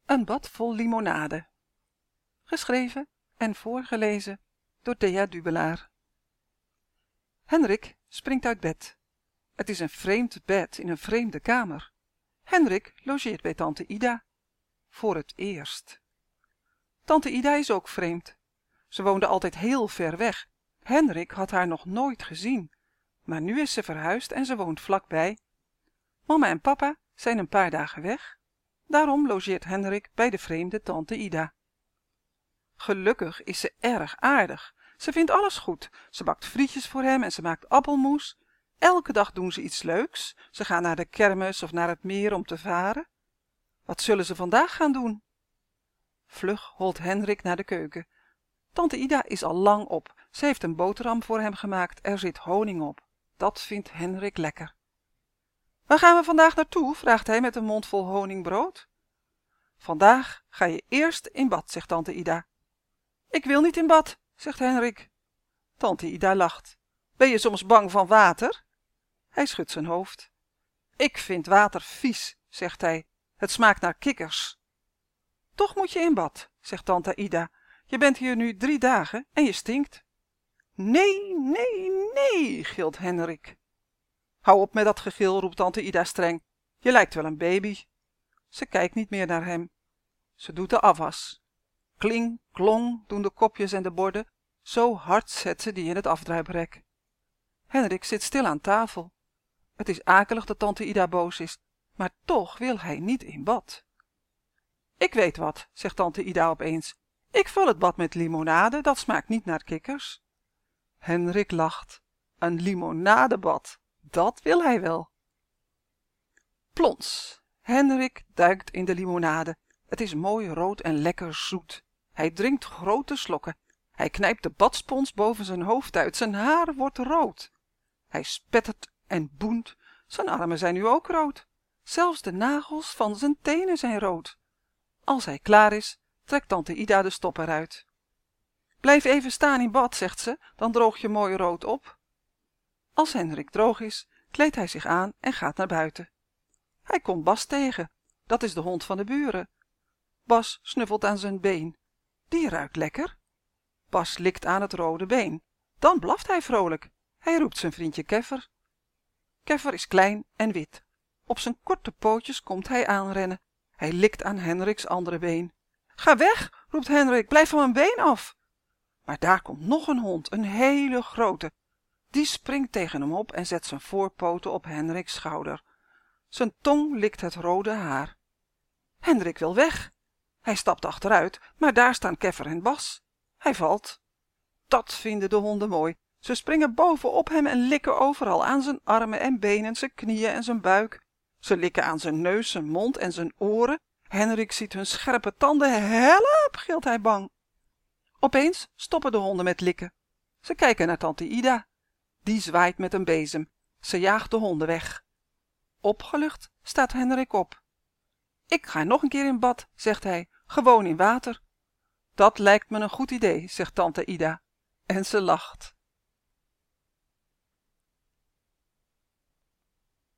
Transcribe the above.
Een bad vol limonade. Geschreven en voorgelezen door Thea Dubelaar. Henrik springt uit bed. Het is een vreemd bed in een vreemde kamer. Henrik logeert bij tante Ida. Voor het eerst. Tante Ida is ook vreemd. Ze woonde altijd heel ver weg. Henrik had haar nog nooit gezien. Maar nu is ze verhuisd en ze woont vlakbij. Mama en papa zijn een paar dagen weg. Daarom logeert Henrik bij de vreemde tante Ida. Gelukkig is ze erg aardig. Ze vindt alles goed. Ze bakt frietjes voor hem en ze maakt appelmoes. Elke dag doen ze iets leuks. Ze gaan naar de kermis of naar het meer om te varen. Wat zullen ze vandaag gaan doen? Vlug holt Henrik naar de keuken. Tante Ida is al lang op. Ze heeft een boterham voor hem gemaakt. Er zit honing op. Dat vindt Henrik lekker. Waar gaan we vandaag naartoe? Vraagt hij met een mond vol honingbrood. Vandaag ga je eerst in bad, zegt tante Ida. Ik wil niet in bad, zegt Henrik. Tante Ida lacht. Ben je soms bang van water? Hij schudt zijn hoofd. Ik vind water vies, zegt hij. Het smaakt naar kikkers. Toch moet je in bad, zegt tante Ida. Je bent hier nu 3 dagen en je stinkt. Nee, nee, nee, gilt Henrik. Hou op met dat gegil, roept tante Ida streng. Je lijkt wel een baby. Ze kijkt niet meer naar hem. Ze doet de afwas. Kling, klong doen de kopjes en de borden. Zo hard zet ze die in het afdruiprek. Henrik zit stil aan tafel. Het is akelig dat tante Ida boos is, maar toch wil hij niet in bad. Ik weet wat, zegt tante Ida opeens. Ik vul het bad met limonade, dat smaakt niet naar kikkers. Henrik lacht. Een limonadebad, dat wil hij wel. Plons. Henrik duikt in de limonade. Het is mooi rood en lekker zoet. Hij drinkt grote slokken. Hij knijpt de badspons boven zijn hoofd uit. Zijn haar wordt rood. Hij spettert en boent. Zijn armen zijn nu ook rood. Zelfs de nagels van zijn tenen zijn rood. Als hij klaar is, trekt tante Ida de stop eruit. Blijf even staan in bad, zegt ze, dan droog je mooi rood op. Als Henrik droog is, kleedt hij zich aan en gaat naar buiten. Hij komt Bas tegen. Dat is de hond van de buren. Bas snuffelt aan zijn been. Die ruikt lekker. Bas likt aan het rode been. Dan blaft hij vrolijk. Hij roept zijn vriendje Keffer. Keffer is klein en wit. Op zijn korte pootjes komt hij aanrennen. Hij likt aan Henriks andere been. Ga weg, roept Henrik, blijf van mijn been af. Maar daar komt nog een hond, een hele grote. Die springt tegen hem op en zet zijn voorpoten op Henriks schouder. Zijn tong likt het rode haar. Henrik wil weg. Hij stapt achteruit, maar daar staan Keffer en Bas. Hij valt. Dat vinden de honden mooi. Ze springen bovenop hem en likken overal aan zijn armen en benen, zijn knieën en zijn buik. Ze likken aan zijn neus, zijn mond en zijn oren. Henrik ziet hun scherpe tanden. Help, gilt hij bang. Opeens stoppen de honden met likken. Ze kijken naar tante Ida. Die zwaait met een bezem. Ze jaagt de honden weg. Opgelucht staat Henrik op. Ik ga nog een keer in bad, zegt hij, gewoon in water. Dat lijkt me een goed idee, zegt tante Ida. En ze lacht.